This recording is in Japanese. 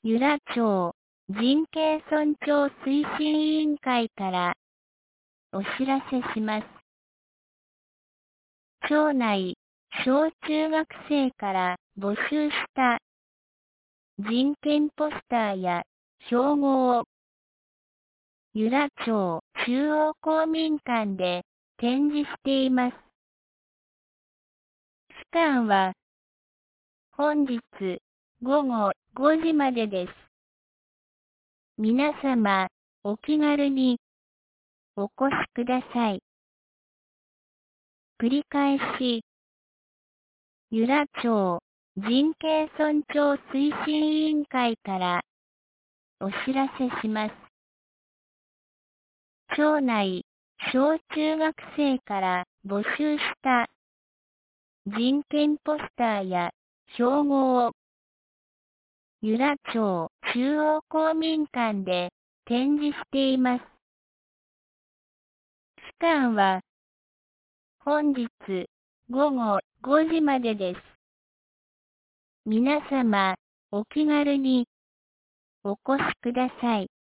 由良町人権尊重推進委員会からお知らせします。町内小中学生から募集した人権ポスターや標語を由良町中央公民館で展示しています。期間は本日午後5時までです。皆様、お気軽にお越しください。繰り返し、由良町人権尊重推進委員会からお知らせします。町内小中学生から募集した人権ポスターや標語を由良町中央公民館で展示しています。期間は本日午後5時までです。皆様、お気軽にお越しください。